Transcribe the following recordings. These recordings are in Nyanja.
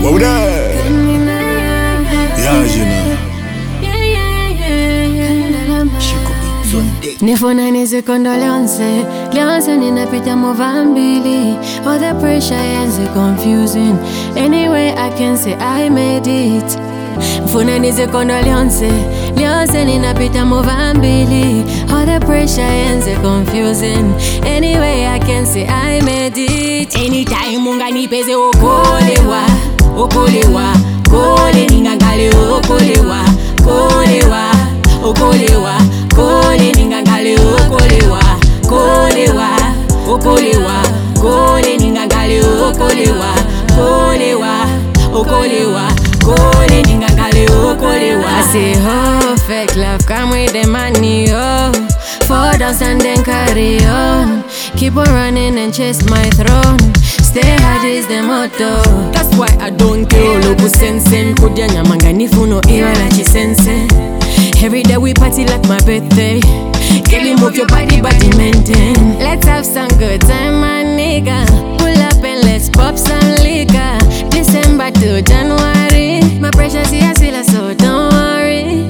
Wow there. Yeah, you know. Nifuna nizi condolences, Leonce ninapita Movambili. All the pressure is confusing. Anyway, I can say I made it. Nifuna nizi condolences, Leonce ninapita Movambili. All the pressure is confusing. Anyway, I can say I made it. Anytime unganipeze okolewa, okolewa, kole ningangale okolewa, kolewa, okolewa, kole ningangale okolewa, kolewa, okolewa, kole ningangale okolewa, kolewa, okolewa, kole ningangale okolewa. I say oh, fake love come with the money, oh. Fall down and then carry on. Keep on running and chase my throne. Stay hard is the motto. That's why I don't care. Lobu sense kudia nyamanga nifuno iwa la chisense. Every day we party like my birthday. Girl, you move your body maintain. Let's have some good time, my nigga. Pull up and let's pop some liquor. December to January. My pressure's here still, so don't worry.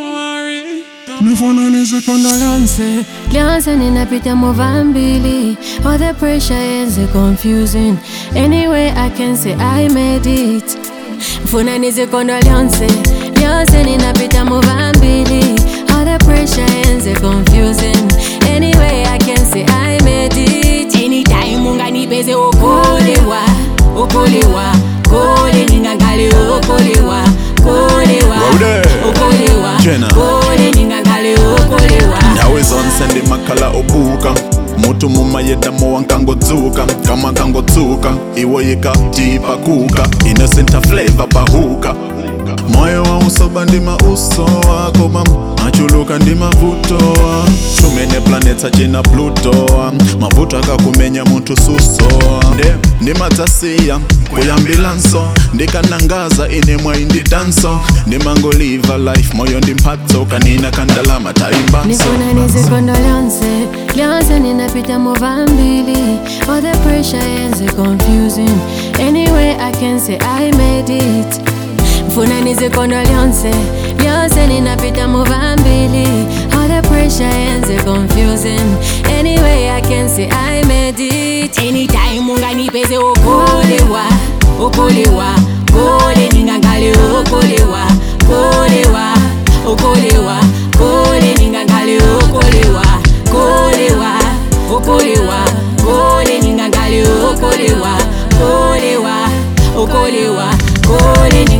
Nifuna nizi condolences, Leonce ninapita Movambili. All the pressure is confusing. Anyway, I can say I made it. Nifuna nizi condolences, Leonce ninapita Movambili. All the pressure is confusing. Anyway, I can say I made it. Anytime unganipeze okolewa, okolewa, kole ningangale okolewa, kolewa, okolewa, kole ningangale okolewa. Nawe zonse ndi makhala obuka mutu mumayeda mowankangodzuka kama kangotsuka iwo yikatipa kuka innocent flavor pahuka moyo wa usoba ndima uso wako machuluka ndima vuto tumene planets achina Pluto mavuto akakumenya muntu suso ndima tasiya kuyambilanso ndikanangaza ine mwaindi danso ndimangoliva life moyo ndimphatso kanina kandalama taimbanso. Nifuna nizi condolences, Leonce ninapita Movambili. All the pressure is confusing. Anyway, I can say I made it. Nifuna nizi condolences, Leonce ninapita Movambili. All the pressure is confusing. Anyway, I can say I made it. Anytime unganipeze okolewa, okolewa, kole ningangale okolewa, kolewa, okolewa, kole ningangale okolewa, kolewa, okolewa, kole ningangale okolewa, kolewa, okolewa, kole